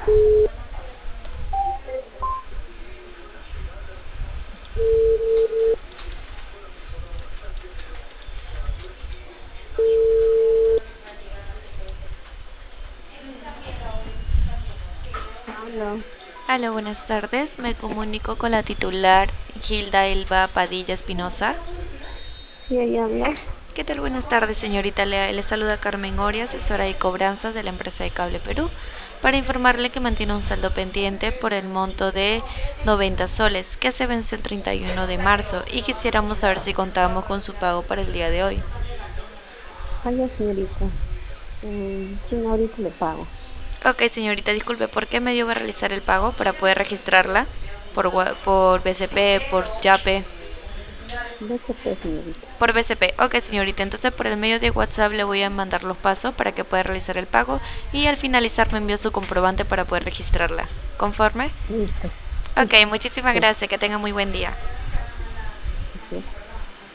Aló. Hola, buenas tardes. Me comunico con la titular Gilda Elba Padilla Espinosa. Sí, ella habla. ¿Qué tal? Buenas tardes, señorita. Le saluda Carmen Oria, asesora de cobranzas de la empresa de Cable Perú, para informarle que mantiene un saldo pendiente por el monto de 90 soles, que se vence el 31 de marzo, y quisiéramos saber si contamos con su pago para el día de hoy. Hola, señorita. Sí, ahorita le pago. Ok, señorita, disculpe, ¿por qué medio va a realizar el pago para poder registrarla? ¿Por BCP, por Yape? BCP, señorita. Por BCP. Ok, señorita, entonces por el medio de WhatsApp le voy a mandar los pasos para que pueda realizar el pago y al finalizar me envío su comprobante para poder registrarla. ¿Conforme? Listo. Sí, Ok, muchísimas sí, gracias, que tenga muy buen día. sí.